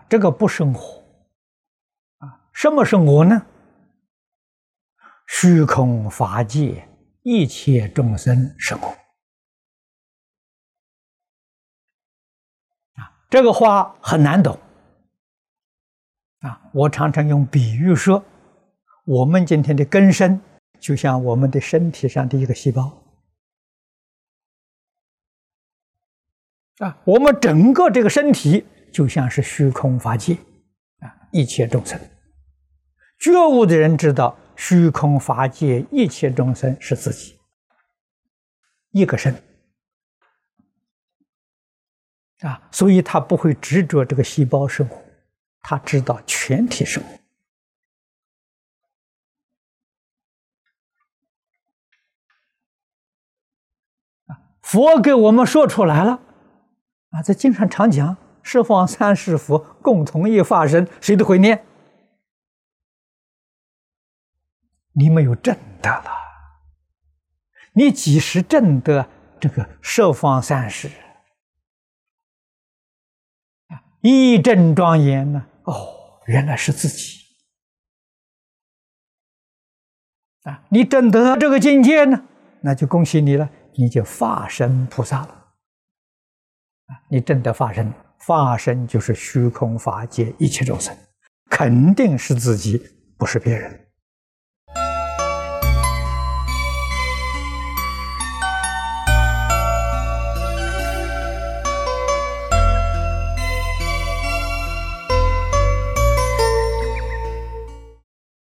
这个不生我什么是我呢？虚空法界一切众生是我这个话很难懂我常常用比喻说，我们今天的根身就像我们的身体上的一个细胞我们整个这个身体就像是虚空法界一切众生。觉悟的人知道虚空法界一切众生是自己一个身所以他不会执着这个细胞是我，他知道全体是我佛给我们说出来了在经上常讲，十方三世佛共同一法身，谁都会念。你没有证得了，你几时证得这个十方三世一真庄严呢？原来是自己你证得这个境界呢，那就恭喜你了，你就法身菩萨了你证得法身，法身就是虚空法界一切众生，肯定是自己，不是别人